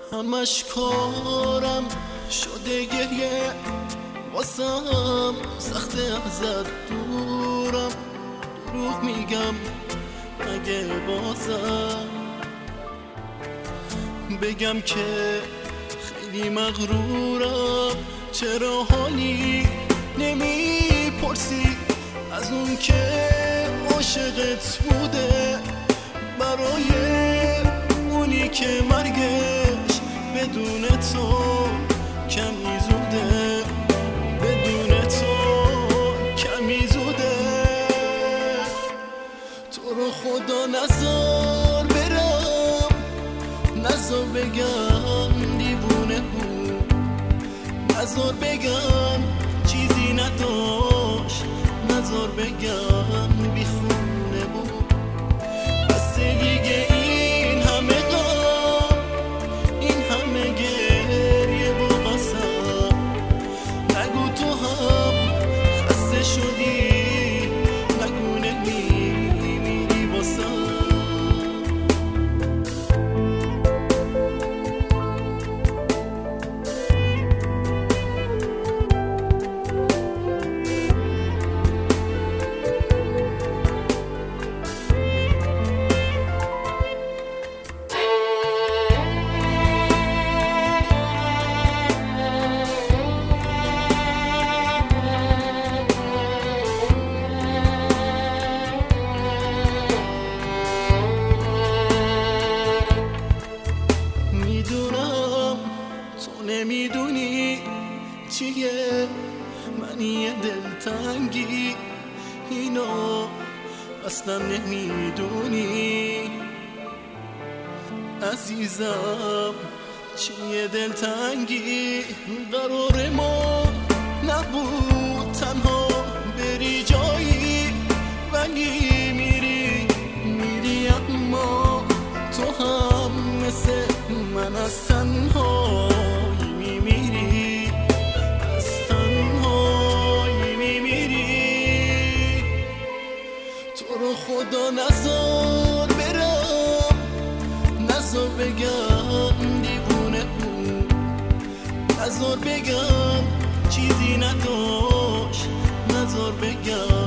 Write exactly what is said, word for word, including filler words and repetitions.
همش کارم شده گریه واسم سخته ازت دورم. دروغ میگم اگه بازم بگم که خیلی مغرورم. چرا حالی نمیپرسی از اون که عاشقت بوده، برای اونی که مرگش بدون تو کمی زوده، بدون تو کمی زوده. تو رو خدا نذار برم، نذار بگم دیوونه بود، نذار بگم چیزی نداشت، نذار بگم بیخونه بود. بس دیگه این همه غم، این همه گریه و قسم، نگو تو هم خسته شدی، نگو نمیمیری واسم. نمیدونی چیه منی دلتنگی، اینو اصلا نمیدونی عزیزم چیه دلتنگی. قرار ما نبود تنها بری جایی، ولی میری میری اما تو هم مثل من از تنهایی میمیری، از تنهایی میمیری. تو رو خدا نذار برم، نذار بگم دیوونه بود، نذار بگم چیزی نداشت، نذار بگم